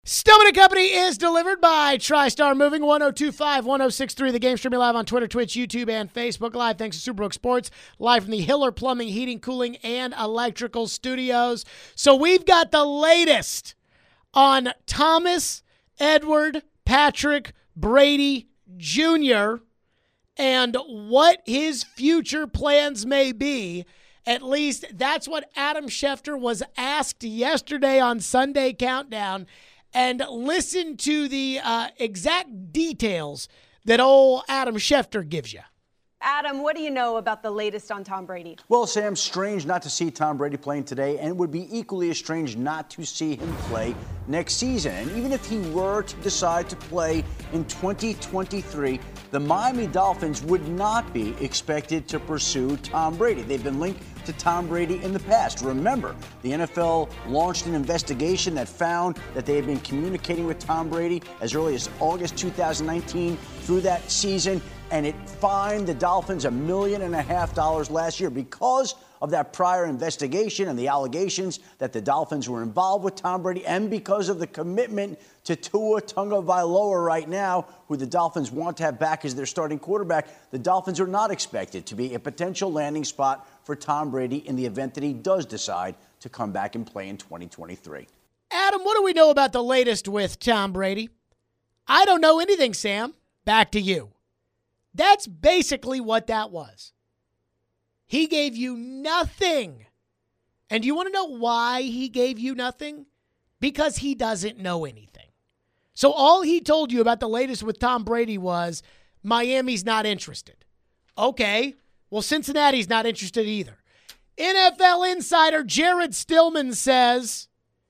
Stillman and Company is delivered by TriStar Moving, 1025-1063. The game streaming live on Twitter, Twitch, YouTube, and Facebook Live. Thanks to Superbook Sports, live from the Hiller Plumbing, Heating, Cooling, and Electrical Studios. So we've got the latest on Thomas Edward Patrick Brady Jr. and what his future plans may be. At least that's what Adam Schefter was asked yesterday on Sunday Countdown. And listen to the exact details that old Adam Schefter gives you. Adam, what do you know about the latest on Tom Brady? Well, Sam, strange not to see Tom Brady playing today, and it would be equally as strange not to see him play next season. And even if he were to decide to play in 2023, the Miami Dolphins would not be expected to pursue Tom Brady. They've been linked to Tom Brady in the past. Remember, the NFL launched an investigation that found that they had been communicating with Tom Brady as early as August 2019 through that season, and it fined the Dolphins $1.5 million last year because of that prior investigation and the allegations that the Dolphins were involved with Tom Brady, and because of the commitment to Tua Tagovailoa right now, who the Dolphins want to have back as their starting quarterback. The Dolphins are not expected to be a potential landing spot for Tom Brady in the event that he does decide to come back and play in 2023. Adam, what do we know about the latest with Tom Brady? I don't know anything, Sam. Back to you. That's basically what that was. He gave you nothing. And do you want to know why he gave you nothing? Because he doesn't know anything. So all he told you about the latest with Tom Brady was Miami's not interested. Okay, well, Cincinnati's not interested either. NFL insider Jared Stillman says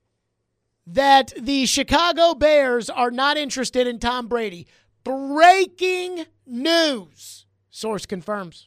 that the Chicago Bears are not interested in Tom Brady. Breaking news. Source confirms.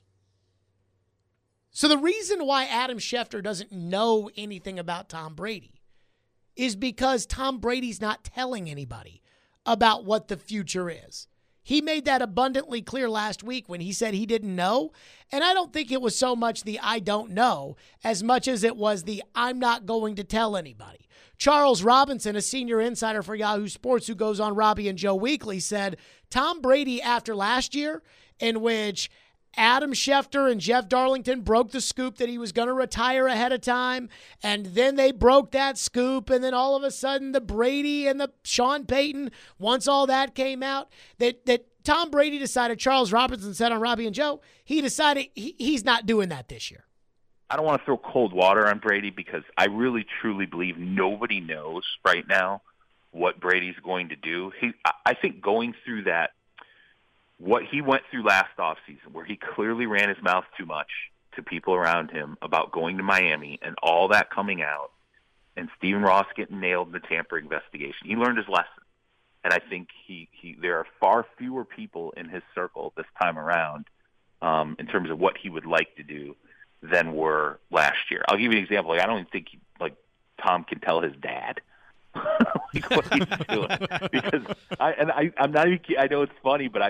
So the reason why Adam Schefter doesn't know anything about Tom Brady is because Tom Brady's not telling anybody about what the future is. He made that abundantly clear last week when he said he didn't know. And I don't think it was so much the I don't know as much as it was the I'm not going to tell anybody. Charles Robinson, a senior insider for Yahoo Sports who goes on Robbie and Joe Weekly, said Tom Brady after last year, in which Adam Schefter and Jeff Darlington broke the scoop that he was going to retire ahead of time, and then they broke that scoop, and then all of a sudden the Brady and the Sean Payton, once all that came out, that Tom Brady decided, Charles Robinson said on Robbie and Joe, he decided he's not doing that this year. I don't want to throw cold water on Brady because I really, truly believe nobody knows right now what Brady's going to do. I think going through that, what he went through last offseason, where he clearly ran his mouth too much to people around him about going to Miami and all that coming out, and Stephen Ross getting nailed in the tampering investigation, he learned his lesson. And I think there are far fewer people in his circle this time around in terms of what he would like to do than were last year. I'll give you an example. I don't even think Tom can tell his dad what he's doing, because I'm not even kidding. I know it's funny, but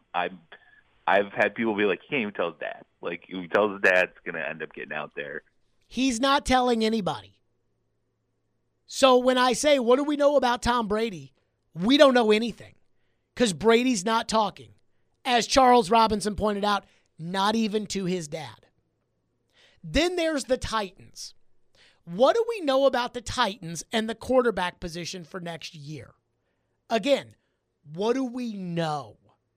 I've had people be like, he can't even tell his dad. Like, if he tells his dad, it's going to end up getting out there. He's not telling anybody. So when I say, what do we know about Tom Brady? We don't know anything because Brady's not talking. As Charles Robinson pointed out, not even to his dad. Then there's the Titans. What do we know about the Titans and the quarterback position for next year? Again, what do we know?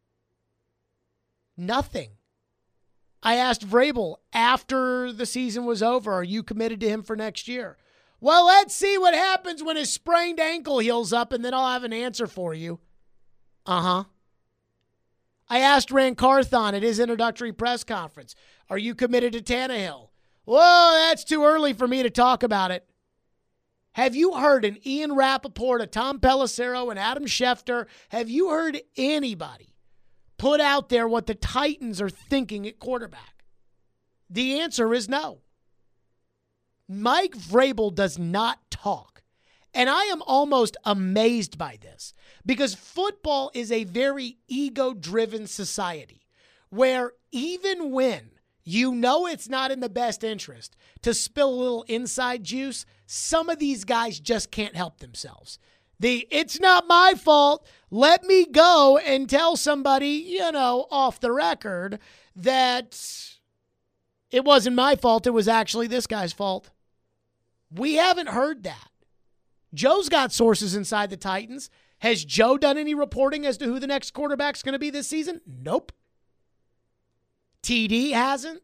Nothing. I asked Vrabel after the season was over, are you committed to him for next year? Well, let's see what happens when his sprained ankle heals up, and then I'll have an answer for you. Uh-huh. I asked Rand Carthon at his introductory press conference, are you committed to Tannehill? Whoa, that's too early for me to talk about it. Have you heard an Ian Rappaport, a Tom Pelissero, and Adam Schefter? Have you heard anybody put out there what the Titans are thinking at quarterback? The answer is no. Mike Vrabel does not talk. And I am almost amazed by this because football is a very ego-driven society where even when you know it's not in the best interest to spill a little inside juice, some of these guys just can't help themselves. It's not my fault. Let me go and tell somebody, off the record that it wasn't my fault. It was actually this guy's fault. We haven't heard that. Joe's got sources inside the Titans. Has Joe done any reporting as to who the next quarterback's going to be this season? Nope. TD hasn't.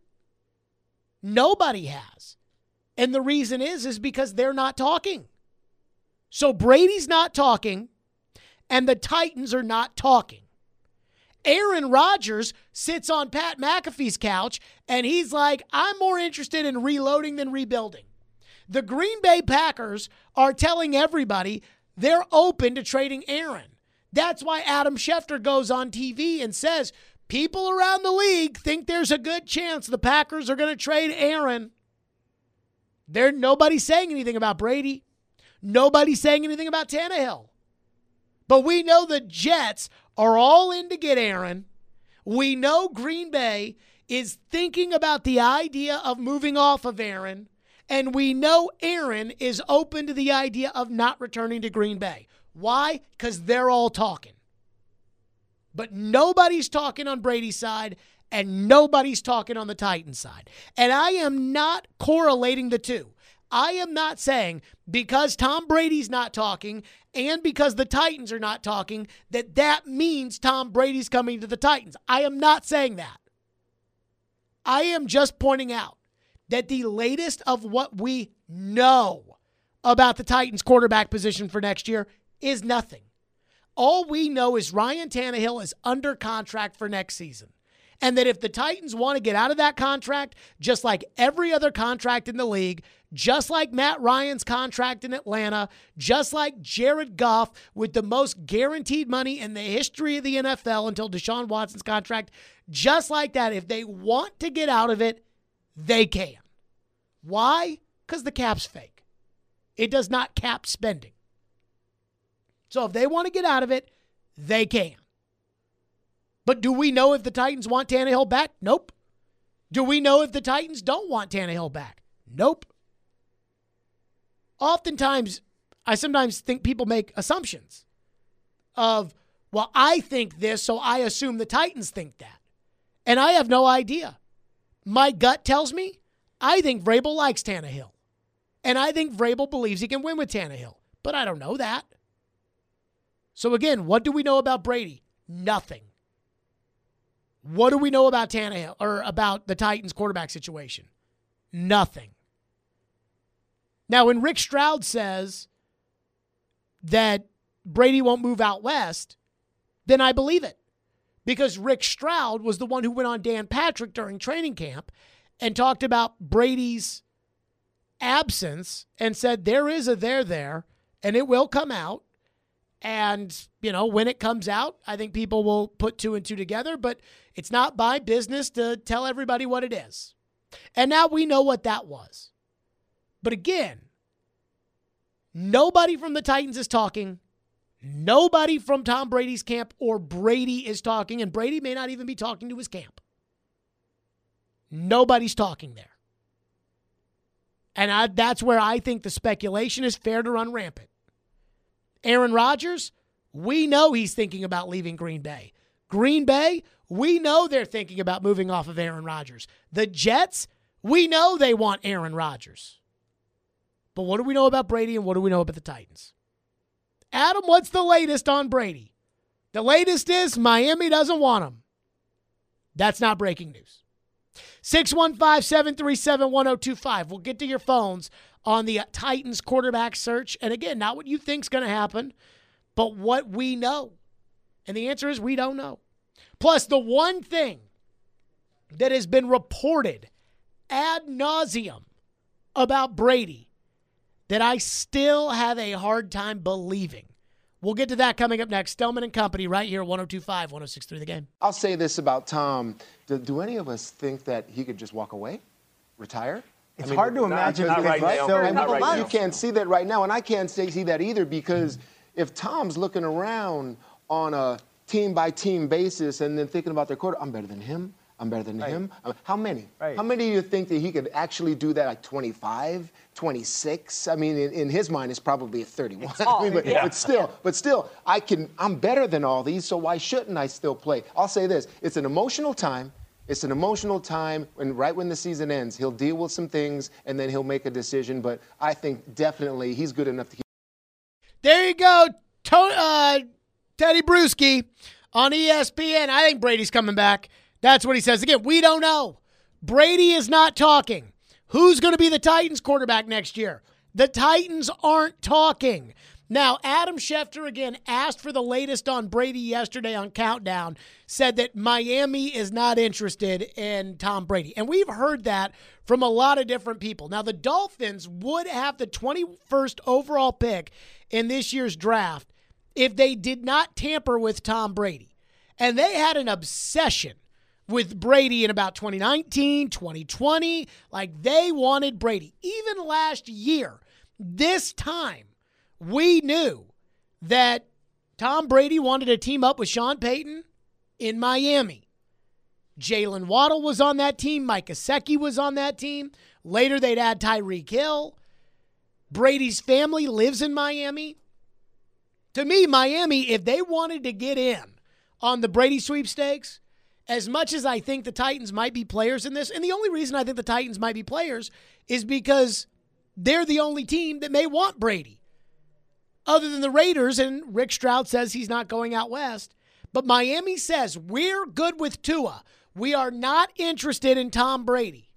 Nobody has. And the reason is because they're not talking. So Brady's not talking, and the Titans are not talking. Aaron Rodgers sits on Pat McAfee's couch, and he's like, I'm more interested in reloading than rebuilding. The Green Bay Packers are telling everybody they're open to trading Aaron. That's why Adam Schefter goes on TV and says, people around the league think there's a good chance the Packers are going to trade Aaron. Nobody's saying anything about Brady. Nobody's saying anything about Tannehill. But we know the Jets are all in to get Aaron. We know Green Bay is thinking about the idea of moving off of Aaron. And we know Aaron is open to the idea of not returning to Green Bay. Why? Because they're all talking. But nobody's talking on Brady's side, and nobody's talking on the Titans side. And I am not correlating the two. I am not saying because Tom Brady's not talking and because the Titans are not talking that means Tom Brady's coming to the Titans. I am not saying that. I am just pointing out that the latest of what we know about the Titans quarterback position for next year is nothing. All we know is Ryan Tannehill is under contract for next season. And that if the Titans want to get out of that contract, just like every other contract in the league, just like Matt Ryan's contract in Atlanta, just like Jared Goff with the most guaranteed money in the history of the NFL until Deshaun Watson's contract, just like that, if they want to get out of it, they can. Why? Because the cap's fake. It does not cap spending. So if they want to get out of it, they can. But do we know if the Titans want Tannehill back? Nope. Do we know if the Titans don't want Tannehill back? Nope. Oftentimes, I sometimes think people make assumptions of, well, I think this, so I assume the Titans think that. And I have no idea. My gut tells me I think Vrabel likes Tannehill. And I think Vrabel believes he can win with Tannehill. But I don't know that. So again, what do we know about Brady? Nothing. What do we know about Tannehill or about the Titans quarterback situation? Nothing. Now, when Rick Stroud says that Brady won't move out west, then I believe it. Because Rick Stroud was the one who went on Dan Patrick during training camp and talked about Brady's absence and said there is a there, and it will come out. And, when it comes out, I think people will put two and two together, but it's not my business to tell everybody what it is. And now we know what that was. But again, nobody from the Titans is talking. Nobody from Tom Brady's camp or Brady is talking, and Brady may not even be talking to his camp. Nobody's talking there. And that's where I think the speculation is fair to run rampant. Aaron Rodgers, we know he's thinking about leaving Green Bay. Green Bay, we know they're thinking about moving off of Aaron Rodgers. The Jets, we know they want Aaron Rodgers. But what do we know about Brady and what do we know about the Titans? Adam, what's the latest on Brady? The latest is Miami doesn't want him. That's not breaking news. 615-737-1025. We'll get to your phones on the Titans quarterback search. And again, not what you think's going to happen, but what we know. And the answer is we don't know. Plus, the one thing that has been reported ad nauseum about Brady that I still have a hard time believing. We'll get to that coming up next. Stellman and Company right here, 102.5, 106.3 The Game. I'll say this about Tom. Do any of us think that he could just walk away, retire? It's hard to imagine. Not right now. So You can't see that right now, and I can't see that either because if Tom's looking around on a team-by-team basis and then thinking about their quarter, I'm better than him. I'm better than him. How many? Right. How many do you think that he could actually do that, like 25, 26? I mean, in his mind, it's probably a 31. But still, I'm better than all these, so why shouldn't I still play? I'll say this. It's an emotional time. It's an emotional time, and right when the season ends, he'll deal with some things, and then he'll make a decision. But I think definitely he's good enough to keep. There you go, Teddy Bruschi on ESPN. I think Brady's coming back. That's what he says. Again, we don't know. Brady is not talking. Who's going to be the Titans quarterback next year? The Titans aren't talking. Now, Adam Schefter, again, asked for the latest on Brady yesterday on Countdown, said that Miami is not interested in Tom Brady. And we've heard that from a lot of different people. Now, the Dolphins would have the 21st overall pick in this year's draft if they did not tamper with Tom Brady. And they had an obsession with Brady in about 2019, 2020. Like, they wanted Brady. Even last year, this time, we knew that Tom Brady wanted to team up with Sean Payton in Miami. Jalen Waddle was on that team. Mike Gesicki was on that team. Later, they'd add Tyreek Hill. Brady's family lives in Miami. To me, Miami, if they wanted to get in on the Brady sweepstakes, as much as I think the Titans might be players in this, and the only reason I think the Titans might be players is because they're the only team that may want Brady. Other than the Raiders, and Rick Stroud says he's not going out west. But Miami says, we're good with Tua. We are not interested in Tom Brady.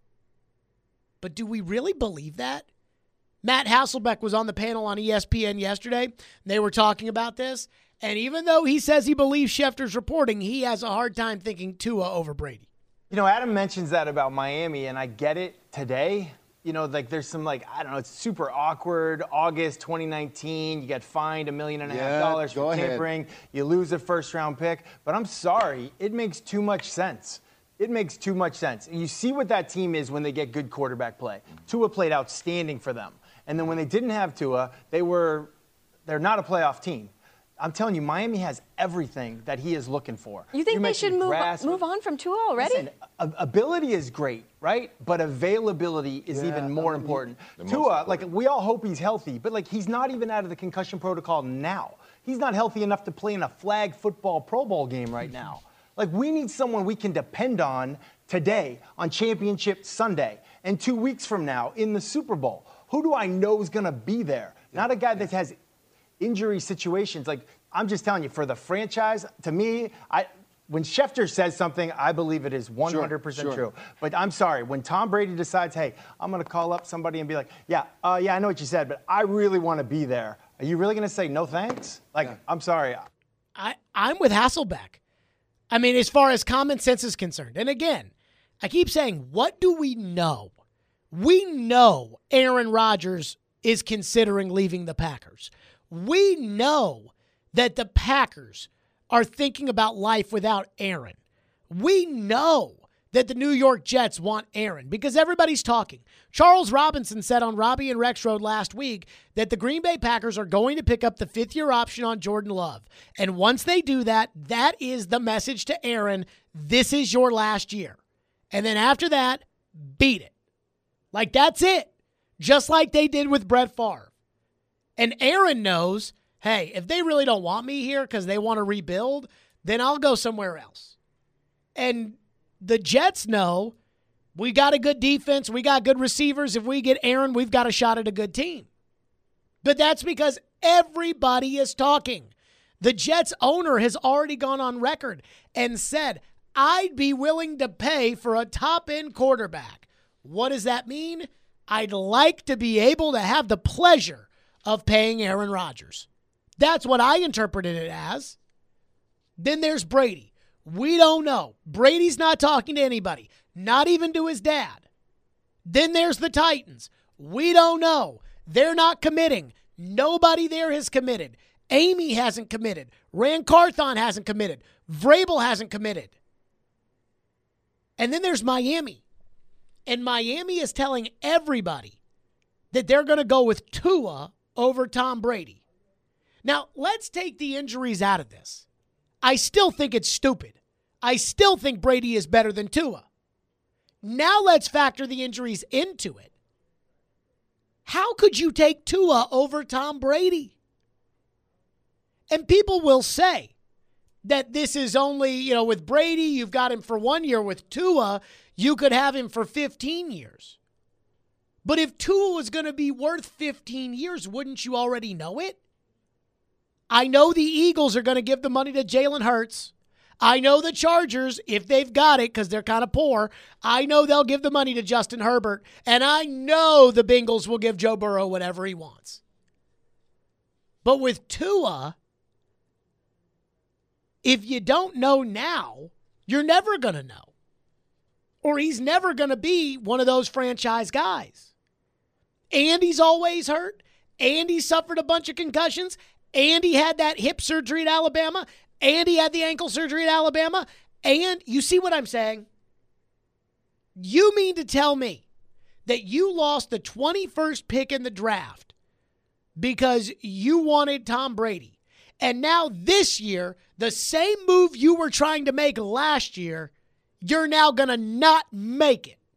But do we really believe that? Matt Hasselbeck was on the panel on ESPN yesterday. They were talking about this. And even though he says he believes Schefter's reporting, he has a hard time thinking Tua over Brady. You know, Adam mentions that about Miami, and I get it today. You know, like there's some it's super awkward. August 2019, you get fined $1.5 million for tampering. You lose a first-round pick. But I'm sorry, it makes too much sense. It makes too much sense. And you see what that team is when they get good quarterback play. Tua played outstanding for them. And then when they didn't have Tua, they're not a playoff team. I'm telling you, Miami has everything that he is looking for. You think they should move on from Tua already? Listen, ability is great, right? But availability is even more important. Tua, we all hope he's healthy, but he's not even out of the concussion protocol now. He's not healthy enough to play in a flag football Pro Bowl game right now. We need someone we can depend on today on Championship Sunday and 2 weeks from now in the Super Bowl. Who do I know is going to be there? Not a guy that has injury situations. I'm just telling you, for the franchise, to me, when Schefter says something, I believe it is 100% true. But I'm sorry, when Tom Brady decides, hey, I'm going to call up somebody and be like, I know what you said, but I really want to be there. Are you really going to say no thanks? I'm sorry. I'm with Hasselbeck. I mean, as far as common sense is concerned. And again, I keep saying, what do we know? We know Aaron Rodgers is considering leaving the Packers. We know that the Packers are thinking about life without Aaron. We know that the New York Jets want Aaron because everybody's talking. Charles Robinson said on Robbie and Rex Road last week that the Green Bay Packers are going to pick up the fifth-year option on Jordan Love. And once they do that, that is the message to Aaron, this is your last year. And then after that, beat it. That's it. Just like they did with Brett Favre. And Aaron knows, hey, if they really don't want me here because they want to rebuild, then I'll go somewhere else. And the Jets know we got a good defense. We got good receivers. If we get Aaron, we've got a shot at a good team. But that's because everybody is talking. The Jets owner has already gone on record and said, I'd be willing to pay for a top-end quarterback. What does that mean? I'd like to be able to have the pleasure of paying Aaron Rodgers. That's what I interpreted it as. Then there's Brady. We don't know. Brady's not talking to anybody, not even to his dad. Then there's the Titans. We don't know. They're not committing. Nobody there has committed. Amy hasn't committed. Rand Carthon hasn't committed. Vrabel hasn't committed. And then there's Miami. And Miami is telling everybody that they're going to go with Tua over Tom Brady. Now, let's take the injuries out of this. I still think it's stupid. I still think Brady is better than Tua. Now let's factor the injuries into it. How could you take Tua over Tom Brady? And people will say that this is only, with Brady, you've got him for 1 year. With Tua, you could have him for 15 years. But if Tua was going to be worth 15 years, wouldn't you already know it? I know the Eagles are going to give the money to Jalen Hurts. I know the Chargers, if they've got it, because they're kind of poor, I know they'll give the money to Justin Herbert. And I know the Bengals will give Joe Burrow whatever he wants. But with Tua, if you don't know now, you're never going to know. Or he's never going to be one of those franchise guys. And he's always hurt. And he suffered a bunch of concussions. And he had that hip surgery at Alabama. And he had the ankle surgery at Alabama. And you see what I'm saying? You mean to tell me that you lost the 21st pick in the draft because you wanted Tom Brady. And now this year, the same move you were trying to make last year, you're now going to not make it.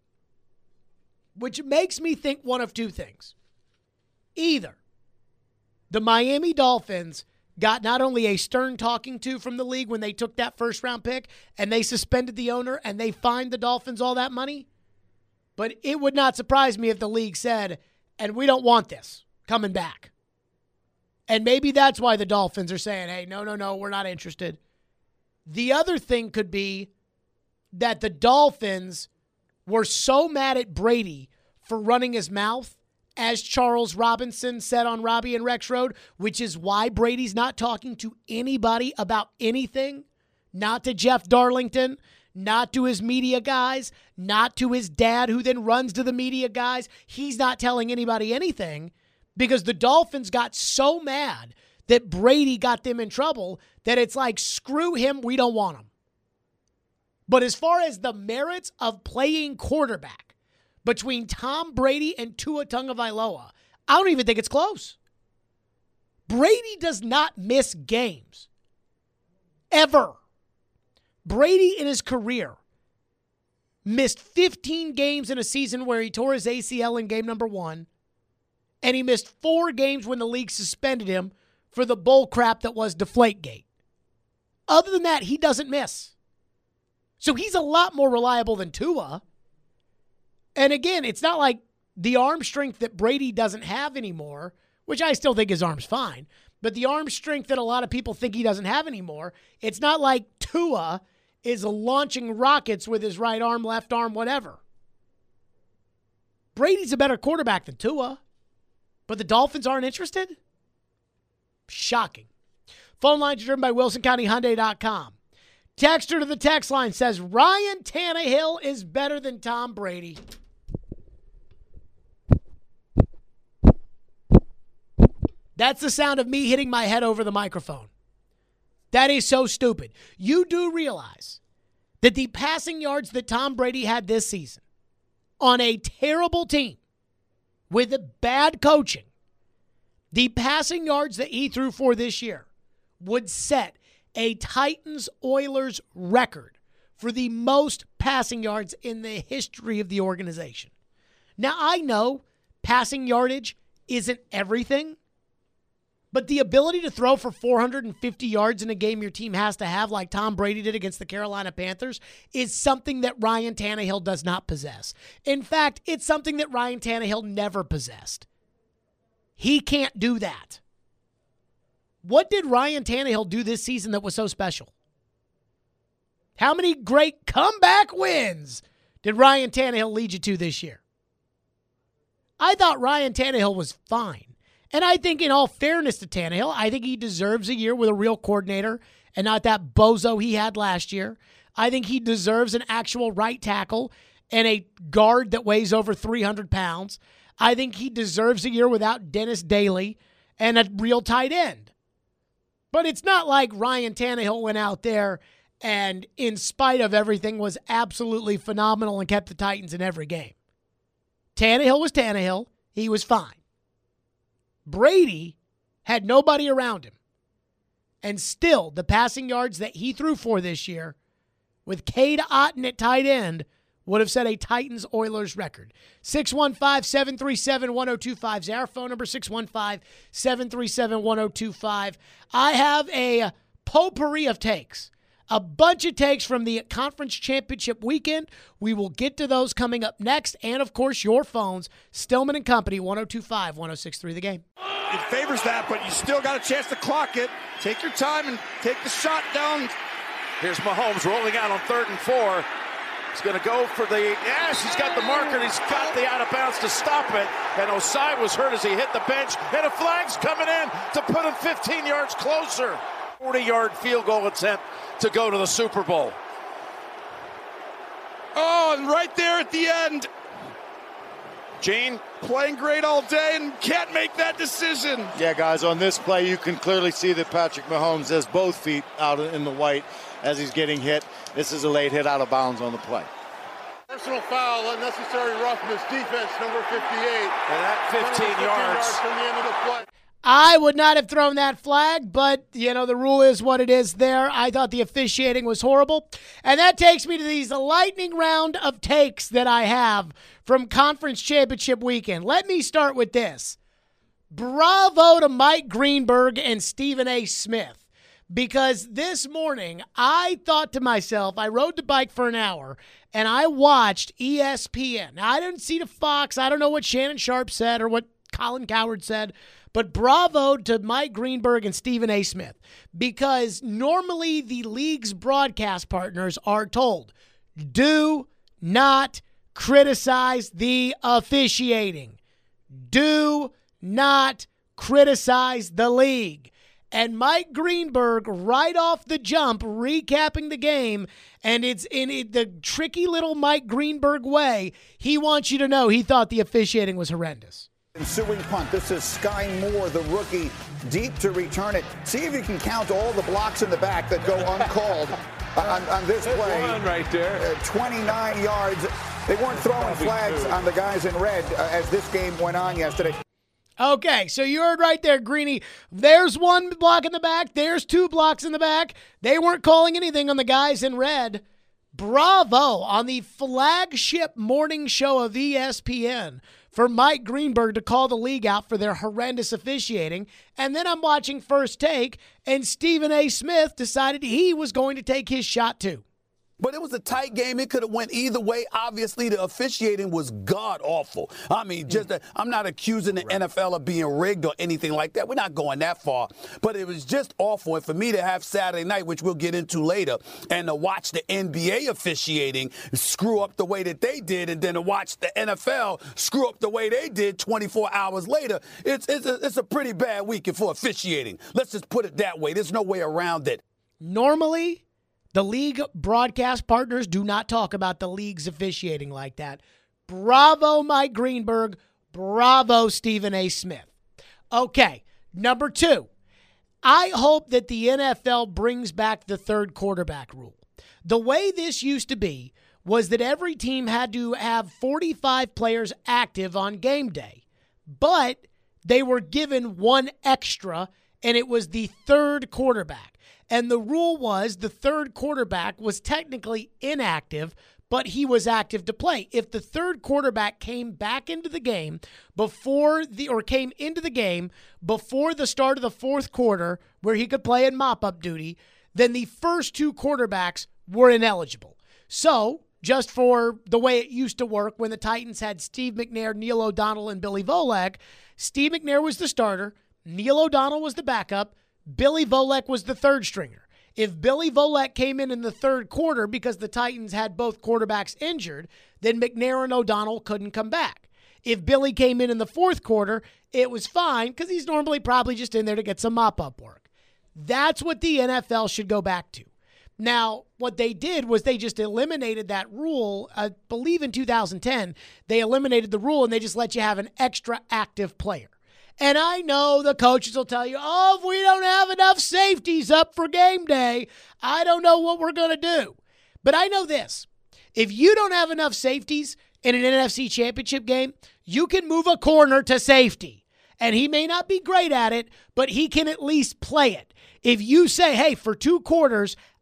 Which makes me think one of two things. Either the Miami Dolphins got not only a stern talking to from the league when they took that first-round pick and they suspended the owner and they fined the Dolphins all that money, but it would not surprise me if the league said, and we don't want this coming back. And maybe that's why the Dolphins are saying, hey, no, we're not interested. The other thing could be that the Dolphins were so mad at Brady for running his mouth, as Charles Robinson said on Robbie and Rex Road, which is why Brady's not talking to anybody about anything, not to Jeff Darlington, not to his media guys, not to his dad who then runs to the media guys. He's not telling anybody anything because the Dolphins got so mad that Brady got them in trouble that it's like, screw him, we don't want him. But as far as the merits of playing quarterback, between Tom Brady and Tua Tagovailoa, I don't even think it's close. Brady does not miss games. Ever. Brady in his career missed 15 games in a season where he tore his ACL in game number 1, and he missed 4 games when the league suspended him for the bull crap that was Deflategate. Other than that, he doesn't miss. So he's a lot more reliable than Tua. And again, it's not like the arm strength that Brady doesn't have anymore, which I still think his arm's fine, but the arm strength that a lot of people think he doesn't have anymore, it's not like Tua is launching rockets with his right arm, left arm, whatever. Brady's a better quarterback than Tua, but the Dolphins aren't interested? Shocking. Phone lines are driven by WilsonCountyHyundai.com. Texter to the text line says, Ryan Tannehill is better than Tom Brady. That's the sound of me hitting my head over the microphone. That is so stupid. You do realize that the passing yards that Tom Brady had this season on a terrible team with bad coaching, the passing yards that he threw for this year would set a Titans-Oilers record for the most passing yards in the history of the organization. Now, I know passing yardage isn't everything, but the ability to throw for 450 yards in a game your team has to have, like Tom Brady did against the Carolina Panthers, is something that Ryan Tannehill does not possess. In fact, it's something that Ryan Tannehill never possessed. He can't do that. What did Ryan Tannehill do this season that was so special? How many great comeback wins did Ryan Tannehill lead you to this year? I thought Ryan Tannehill was fine. And I think in all fairness to Tannehill, I think he deserves a year with a real coordinator and not that bozo he had last year. I think he deserves an actual right tackle and a guard that weighs over 300 pounds. I think he deserves a year without Dennis Daly and a real tight end. But it's not like Ryan Tannehill went out there and, in spite of everything, was absolutely phenomenal and kept the Titans in every game. Tannehill was Tannehill. He was fine. Brady had nobody around him. And still, the passing yards that he threw for this year with Cade Otton at tight end would have set a Titans-Oilers record. 615-737-1025 is our phone number, 615-737-1025. I have a potpourri of takes, a bunch of takes from the conference championship weekend. We will get to those coming up next. And, of course, your phones, Stillman and Company, 1025-1063 The Game. It favors that, but you still got a chance to clock it. Take your time and take the shot down. Here's Mahomes rolling out on 3rd and 4. He's going to go for yes, he's got the marker, and he's got the out of bounds to stop it. And Osai was hurt as he hit the bench, and a flag's coming in to put him 15 yards closer. 40-yard field goal attempt to go to the Super Bowl. Oh, and right there at the end, Gene playing great all day and can't make that decision. Yeah, guys, on this play, you can clearly see that Patrick Mahomes has both feet out in the white as he's getting hit. This is a late hit out of bounds on the play. Personal foul, unnecessary roughness, defense, number 58. And that 15 yards from the end of the play. I would not have thrown that flag, but, the rule is what it is there. I thought the officiating was horrible. And that takes me to these lightning round of takes that I have from Conference Championship weekend. Let me start with this. Bravo to Mike Greenberg and Stephen A. Smith. Because this morning, I thought to myself, I rode the bike for an hour, and I watched ESPN. Now, I didn't see the Fox. I don't know what Shannon Sharp said or what Colin Cowherd said. But bravo to Mike Greenberg and Stephen A. Smith, because normally the league's broadcast partners are told, do not criticize the officiating. Do not criticize the league. And Mike Greenberg, right off the jump, recapping the game, and it's in the tricky little Mike Greenberg way, he wants you to know he thought the officiating was horrendous. Ensuing punt. This is Sky Moore, the rookie, deep to return it. See if you can count all the blocks in the back that go uncalled on this play. One right there. 29 yards. They weren't throwing flags on the guys in red as this game went on yesterday. Okay, so you heard right there, Greeny. There's one block in the back. There's 2 blocks in the back. They weren't calling anything on the guys in red. Bravo on the flagship morning show of ESPN for Mike Greenberg to call the league out for their horrendous officiating. And then I'm watching First Take, and Stephen A. Smith decided he was going to take his shot too. But it was a tight game. It could have went either way. Obviously, the officiating was god-awful. I mean, I'm not accusing the NFL of being rigged or anything like that. We're not going that far. But it was just awful. And for me to have Saturday night, which we'll get into later, and to watch the NBA officiating screw up the way that they did, and then to watch the NFL screw up the way they did 24 hours later, it's a pretty bad weekend for officiating. Let's just put it that way. There's no way around it. Normally, the league broadcast partners do not talk about the league's officiating like that. Bravo, Mike Greenberg. Bravo, Stephen A. Smith. Okay, number 2. I hope that the NFL brings back the 3rd quarterback rule. The way this used to be was that every team had to have 45 players active on game day, but they were given 1 extra, and it was the 3rd quarterback. And the rule was the 3rd quarterback was technically inactive, but he was active to play. If the 3rd quarterback came back into the game came into the game before the start of the 4th quarter, where he could play in mop-up duty, then the first 2 quarterbacks were ineligible. So, just for the way it used to work when the Titans had Steve McNair, Neil O'Donnell, and Billy Volek, Steve McNair was the starter, Neil O'Donnell was the backup, Billy Volek was the 3rd stringer. If Billy Volek came in the 3rd quarter because the Titans had both quarterbacks injured, then McNair and O'Donnell couldn't come back. If Billy came in the 4th quarter, it was fine because he's normally probably just in there to get some mop-up work. That's what the NFL should go back to. Now, what they did was they just eliminated that rule. I believe in 2010, they eliminated the rule and they just let you have an extra active player. And I know the coaches will tell you, if we don't have enough safeties up for game day, I don't know what we're going to do. But I know this. If you don't have enough safeties in an NFC championship game, you can move a corner to safety. And he may not be great at it, but he can at least play it. If you say, hey, for 2 quarters,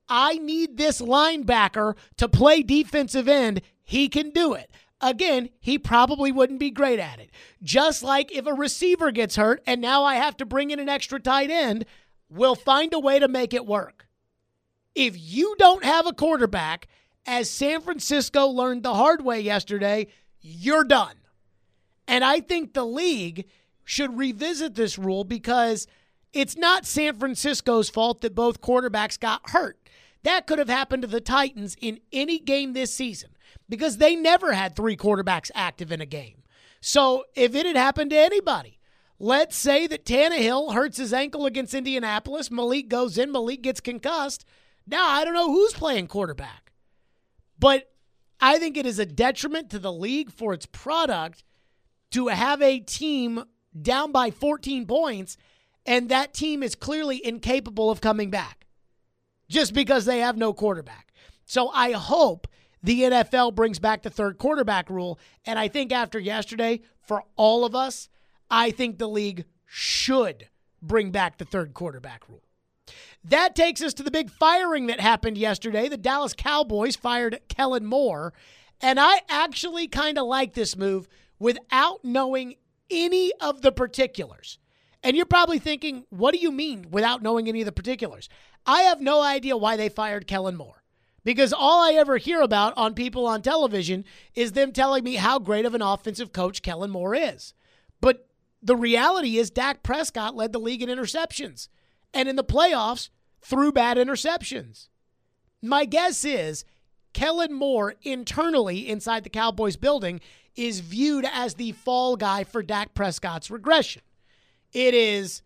I need this linebacker to play defensive end, he can do it. Again, he probably wouldn't be great at it. Just like if a receiver gets hurt and now I have to bring in an extra tight end, we'll find a way to make it work. If you don't have a quarterback, as San Francisco learned the hard way yesterday, you're done. And I think the league should revisit this rule because it's not San Francisco's fault that both quarterbacks got hurt. That could have happened to the Titans in any game this season because they never had 3 quarterbacks active in a game. So if it had happened to anybody, let's say that Tannehill hurts his ankle against Indianapolis, Malik goes in, Malik gets concussed. Now I don't know who's playing quarterback. But I think it is a detriment to the league for its product to have a team down by 14 points and that team is clearly incapable of coming back just because they have no quarterback. So I hope the NFL brings back the 3rd quarterback rule. And I think after yesterday, for all of us, I think the league should bring back the 3rd quarterback rule. That takes us to the big firing that happened yesterday. The Dallas Cowboys fired Kellen Moore. And I actually kind of like this move without knowing any of the particulars. And you're probably thinking, what do you mean without knowing any of the particulars? I have no idea why they fired Kellen Moore. Because all I ever hear about on people on television is them telling me how great of an offensive coach Kellen Moore is. But the reality is Dak Prescott led the league in interceptions. And in the playoffs, threw bad interceptions. My guess is Kellen Moore internally inside the Cowboys building is viewed as the fall guy for Dak Prescott's regression. It's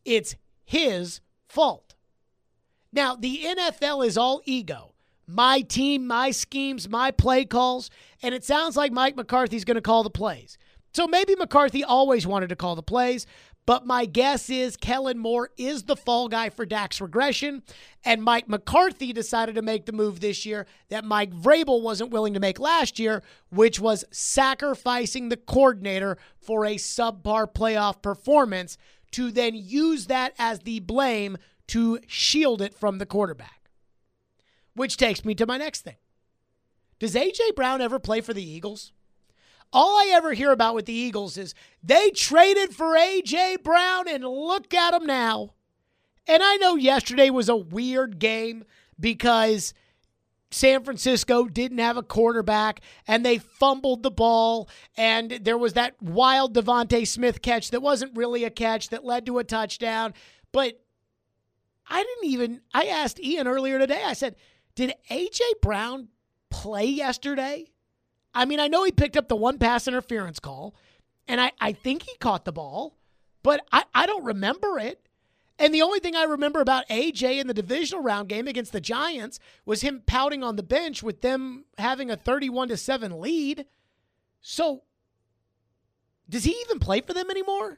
his fault. Now, the NFL is all ego. My team, my schemes, my play calls, and it sounds like Mike McCarthy's going to call the plays. So maybe McCarthy always wanted to call the plays, but my guess is Kellen Moore is the fall guy for Dak's regression, and Mike McCarthy decided to make the move this year that Mike Vrabel wasn't willing to make last year, which was sacrificing the coordinator for a subpar playoff performance to then use that as the blame to shield it from the quarterback. Which takes me to my next thing. Does A.J. Brown ever play for the Eagles? All I ever hear about with the Eagles is they traded for A.J. Brown and look at him now. And I know yesterday was a weird game because San Francisco didn't have a quarterback and they fumbled the ball and there was that wild Devontae Smith catch that wasn't really a catch that led to a touchdown. But I asked Ian earlier today, I said, did A.J. Brown play yesterday? I mean, I know he picked up the one pass interference call, and I think he caught the ball, but I don't remember it. And the only thing I remember about A.J. in the divisional round game against the Giants was him pouting on the bench with them having a 31-7 lead. So, does he even play for them anymore?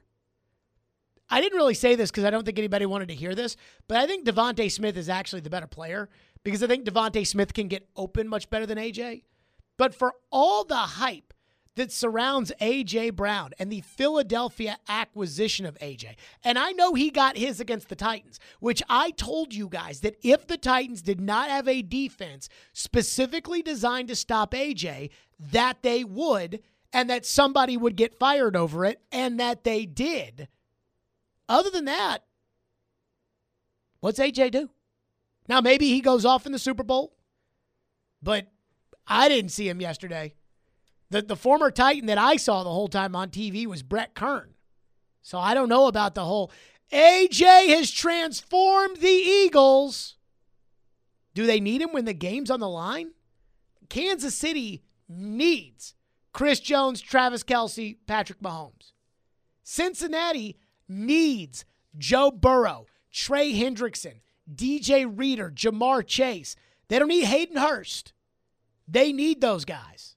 I didn't really say this because I don't think anybody wanted to hear this, but I think Devontae Smith is actually the better player because I think Devontae Smith can get open much better than A.J. But for all the hype that surrounds A.J. Brown and the Philadelphia acquisition of A.J., and I know he got his against the Titans, which I told you guys that if the Titans did not have a defense specifically designed to stop A.J., that they would, and that somebody would get fired over it, and that they did. Other than that, what's A.J. do? Now, maybe he goes off in the Super Bowl, but I didn't see him yesterday. The former Titan that I saw the whole time on TV was Brett Kern. So I don't know about the whole A.J. has transformed the Eagles. Do they need him when the game's on the line? Kansas City needs Chris Jones, Travis Kelce, Patrick Mahomes. Cincinnati needs Joe Burrow, Trey Hendrickson, DJ Reader, Jamar Chase. They don't need Hayden Hurst. They need those guys.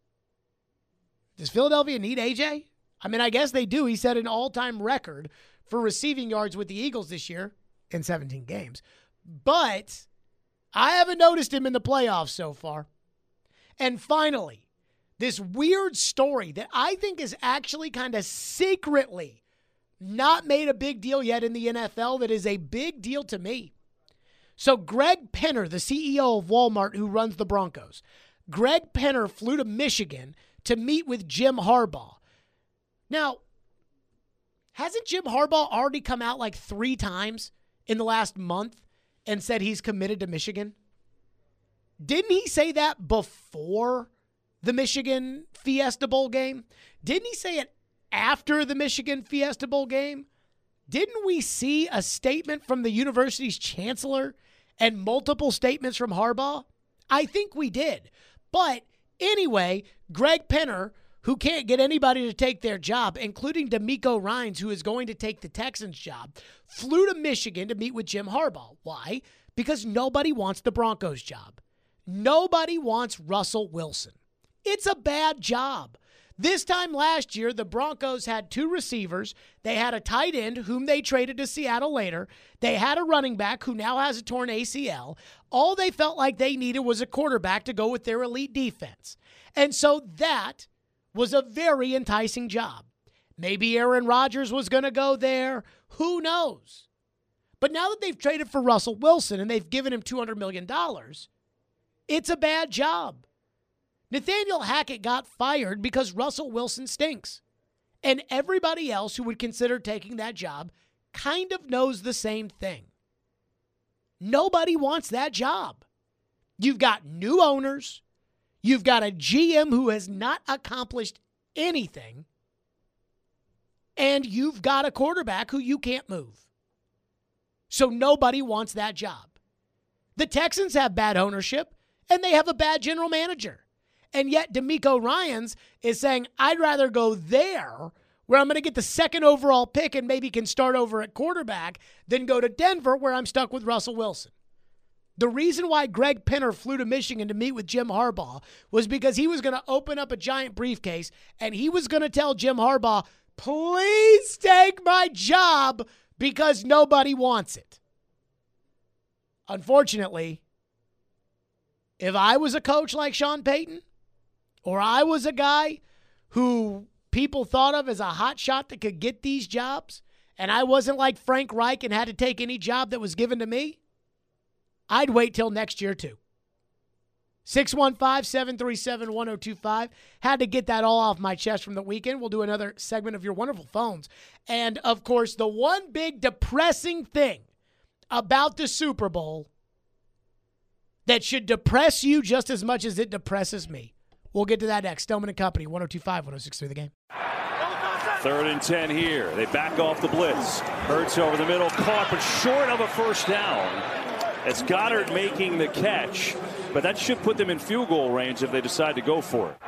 Does Philadelphia need A.J.? I mean, I guess they do. He set an all-time record for receiving yards with the Eagles this year in 17 games. But I haven't noticed him in the playoffs so far. And finally, this weird story that I think is actually kind of secretly not made a big deal yet in the NFL that is a big deal to me. So Greg Penner, the CEO of Walmart who runs the Broncos, Greg Penner flew to Michigan to meet with Jim Harbaugh. Now, hasn't Jim Harbaugh already come out like 3 times in the last month and said he's committed to Michigan? Didn't he say that before the Michigan Fiesta Bowl game? Didn't he say it after the Michigan Fiesta Bowl game? Didn't we see a statement from the university's chancellor and multiple statements from Harbaugh? I think we did. But anyway, Greg Penner, who can't get anybody to take their job, including DeMeco Ryans, who is going to take the Texans' job, flew to Michigan to meet with Jim Harbaugh. Why? Because nobody wants the Broncos' job. Nobody wants Russell Wilson. It's a bad job. This time last year, the Broncos had 2 receivers. They had a tight end, whom they traded to Seattle later. They had a running back who now has a torn ACL. All they felt like they needed was a quarterback to go with their elite defense. And so that was a very enticing job. Maybe Aaron Rodgers was going to go there. Who knows? But now that they've traded for Russell Wilson and they've given him $200 million, it's a bad job. Nathaniel Hackett got fired because Russell Wilson stinks. And everybody else who would consider taking that job kind of knows the same thing. Nobody wants that job. You've got new owners. You've got a GM who has not accomplished anything. And you've got a quarterback who you can't move. So nobody wants that job. The Texans have bad ownership, and they have a bad general manager. And yet DeMeco Ryans is saying, I'd rather go there where I'm going to get the 2nd overall pick and maybe can start over at quarterback than go to Denver where I'm stuck with Russell Wilson. The reason why Greg Penner flew to Michigan to meet with Jim Harbaugh was because he was going to open up a giant briefcase and he was going to tell Jim Harbaugh, please take my job because nobody wants it. Unfortunately, if I was a coach like Sean Payton, or I was a guy who people thought of as a hot shot that could get these jobs, and I wasn't like Frank Reich and had to take any job that was given to me, I'd wait till next year too. 615-737-1025. Had to get that all off my chest from the weekend. We'll do another segment of your wonderful phones. And, of course, the one big depressing thing about the Super Bowl that should depress you just as much as it depresses me. We'll get to that next. Stoneman and Company, 102.5, 106.3 The Game. 3rd and 10 here. They back off the blitz. Hurts over the middle, caught but short of a first down. It's Goddard making the catch, but that should put them in field goal range if they decide to go for it.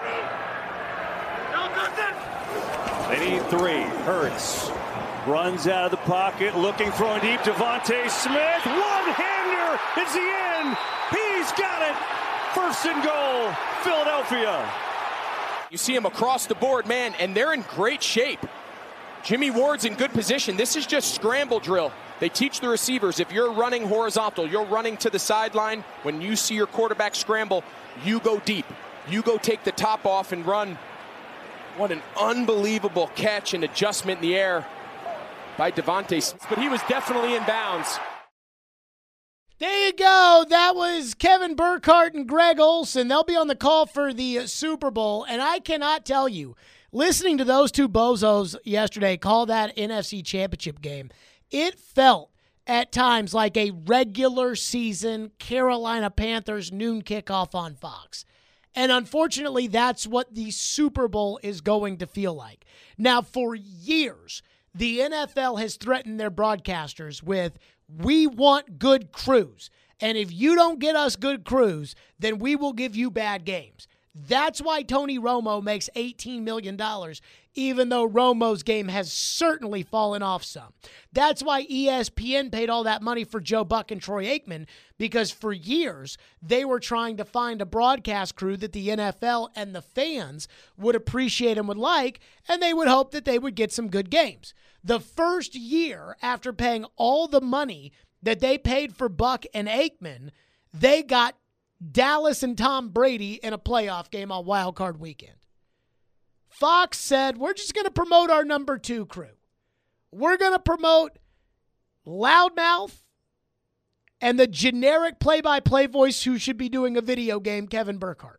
They need 3. Hurts runs out of the pocket, looking, throwing deep. Devontae Smith, one-hander. It's the end. He's got it. 1st and goal, Philadelphia. You see him across the board, man, and they're in great shape. Jimmy Ward's in good position. This is just scramble drill. They teach the receivers, if you're running horizontal, you're running to the sideline. When you see your quarterback scramble, you go deep. You go take the top off and run. What an unbelievable catch and adjustment in the air by Devontae Smith. But he was definitely in bounds. There you go. That was Kevin Burkhardt and Greg Olsen. They'll be on the call for the Super Bowl. And I cannot tell you, listening to those two bozos yesterday call that NFC Championship game, it felt at times like a regular season Carolina Panthers noon kickoff on Fox. And unfortunately, that's what the Super Bowl is going to feel like. Now, for years, the NFL has threatened their broadcasters with, we want good crews. And if you don't get us good crews, then we will give you bad games. That's why Tony Romo makes $18 million, even though Romo's game has certainly fallen off some. That's why ESPN paid all that money for Joe Buck and Troy Aikman, because for years they were trying to find a broadcast crew that the NFL and the fans would appreciate and would like, and they would hope that they would get some good games. The first year after paying all the money that they paid for Buck and Aikman, they got Dallas and Tom Brady in a playoff game on Wild Card Weekend. Fox said, we're just going to promote our number 2 crew. We're going to promote Loudmouth and the generic play-by-play voice who should be doing a video game, Kevin Burkhardt.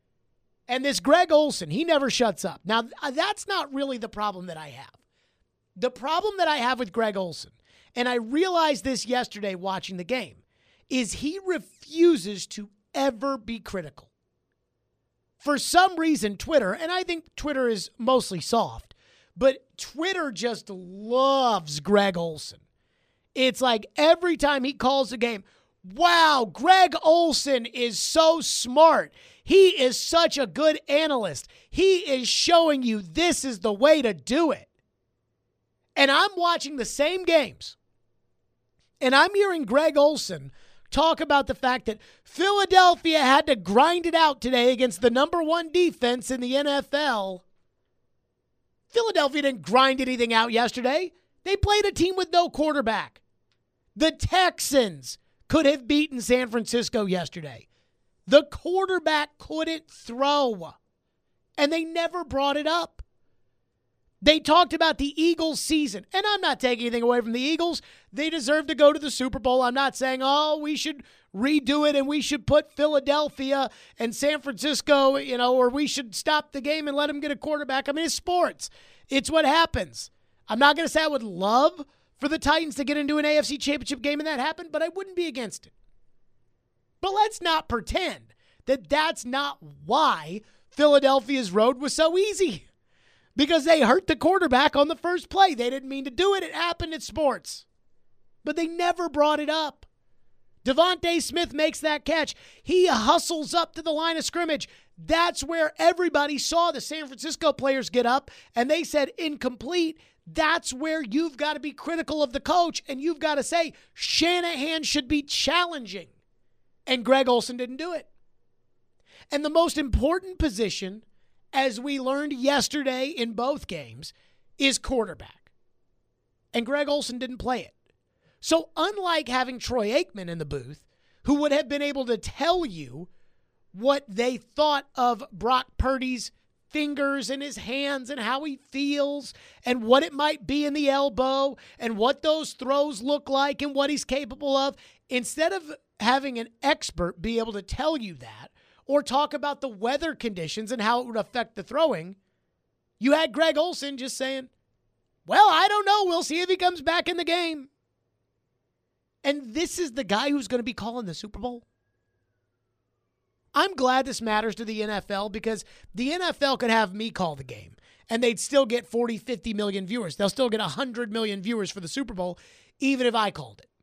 And this Greg Olsen, he never shuts up. Now, that's not really the problem that I have. The problem that I have with Greg Olsen, and I realized this yesterday watching the game, is he refuses to ever be critical. For some reason, Twitter, and I think Twitter is mostly soft, but Twitter just loves Greg Olsen. It's like every time he calls a game, wow, Greg Olsen is so smart. He is such a good analyst. He is showing you this is the way to do it. And I'm watching the same games, and I'm hearing Greg Olsen talk about the fact that Philadelphia had to grind it out today against the number one defense in the NFL. Philadelphia didn't grind anything out yesterday. They played a team with no quarterback. The Texans could have beaten San Francisco yesterday. The quarterback couldn't throw, and they never brought it up. They talked about the Eagles season, and I'm not taking anything away from the Eagles. They deserve to go to the Super Bowl. I'm not saying, we should redo it and we should put Philadelphia and San Francisco, or we should stop the game and let them get a quarterback. I mean, it's sports. It's what happens. I'm not going to say I would love for the Titans to get into an AFC Championship game and that happened, but I wouldn't be against it. But let's not pretend that that's not why Philadelphia's road was so easy. Because they hurt the quarterback on the first play. They didn't mean to do it. It happened in sports. But they never brought it up. Devontae Smith makes that catch. He hustles up to the line of scrimmage. That's where everybody saw the San Francisco players get up, and they said incomplete. That's where you've got to be critical of the coach, and you've got to say Shanahan should be challenging. And Greg Olsen didn't do it. And the most important position, as we learned yesterday in both games, is quarterback. And Greg Olsen didn't play it. So unlike having Troy Aikman in the booth, who would have been able to tell you what they thought of Brock Purdy's fingers and his hands and how he feels and what it might be in the elbow and what those throws look like and what he's capable of, instead of having an expert be able to tell you that, or talk about the weather conditions and how it would affect the throwing, you had Greg Olsen just saying, well, I don't know. We'll see if he comes back in the game. And this is the guy who's going to be calling the Super Bowl. I'm glad this matters to the NFL because the NFL could have me call the game and they'd still get 40, 50 million viewers. They'll still get 100 million viewers for the Super Bowl, even if I called it.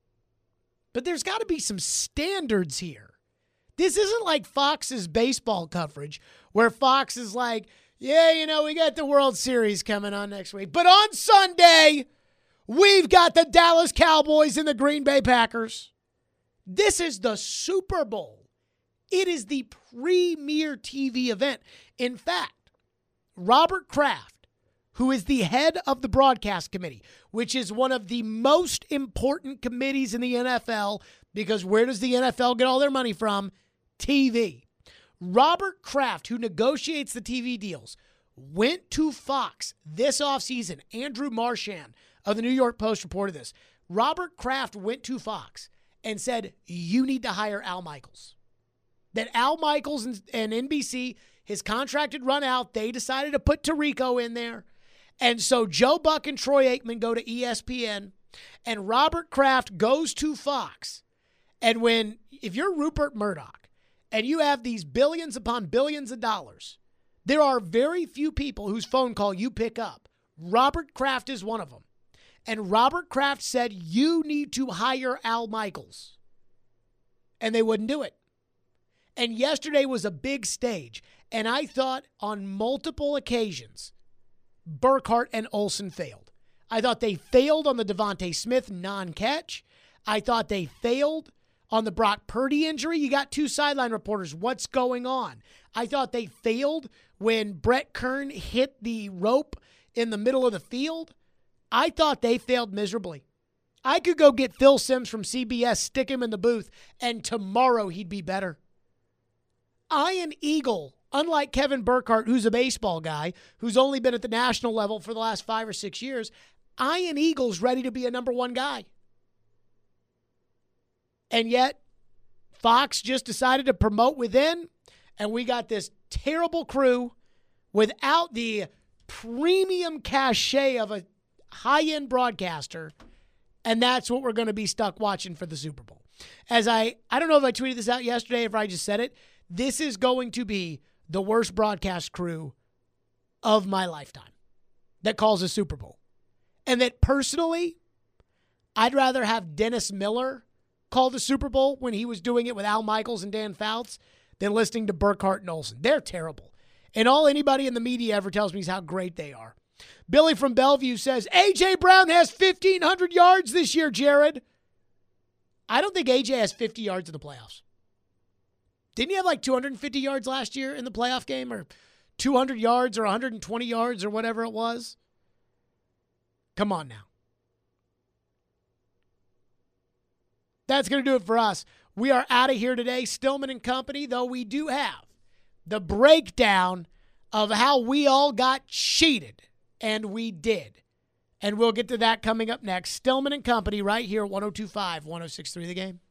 But there's got to be some standards here. This isn't like Fox's baseball coverage where Fox is like, yeah, we got the World Series coming on next week. But on Sunday, we've got the Dallas Cowboys and the Green Bay Packers. This is the Super Bowl. It is the premier TV event. In fact, Robert Kraft, who is the head of the broadcast committee, which is one of the most important committees in the NFL, because where does the NFL get all their money from? TV. Robert Kraft, who negotiates the TV deals, went to Fox this offseason. Andrew Marchand of the New York Post reported this. Robert Kraft went to Fox and said, you need to hire Al Michaels. That Al Michaels and NBC, his contract had run out. They decided to put Tirico in there. And so Joe Buck and Troy Aikman go to ESPN, and Robert Kraft goes to Fox. And if you're Rupert Murdoch, and you have these billions upon billions of dollars, there are very few people whose phone call you pick up. Robert Kraft is one of them. And Robert Kraft said, you need to hire Al Michaels. And they wouldn't do it. And yesterday was a big stage. And I thought on multiple occasions, Burkhardt and Olsen failed. I thought they failed on the Devontae Smith non-catch. I thought they failed on the Brock Purdy injury. You got two sideline reporters. What's going on? I thought they failed when Brett Kern hit the rope in the middle of the field. I thought they failed miserably. I could go get Phil Simms from CBS, stick him in the booth, and tomorrow he'd be better. Ian Eagle, unlike Kevin Burkhardt, who's a baseball guy, who's only been at the national level for the last 5 or 6 years, Ian Eagle's ready to be a number one guy. And yet, Fox just decided to promote within, and we got this terrible crew without the premium cachet of a high-end broadcaster, and that's what we're going to be stuck watching for the Super Bowl. As I don't know if I tweeted this out yesterday, if I just said it, this is going to be the worst broadcast crew of my lifetime that calls a Super Bowl. And that personally, I'd rather have Dennis Miller call the Super Bowl when he was doing it with Al Michaels and Dan Fouts than listening to Burkhart and Olsen. They're terrible. And all anybody in the media ever tells me is how great they are. Billy from Bellevue says, A.J. Brown has 1,500 yards this year, Jared. I don't think A.J. has 50 yards in the playoffs. Didn't he have like 250 yards last year in the playoff game, or 200 yards or 120 yards or whatever it was? Come on now. That's going to do it for us. We are out of here today. Stillman and Company, though we do have the breakdown of how we all got cheated, and we did. And we'll get to that coming up next. Stillman and Company right here at 102.5, 106.3 The Game.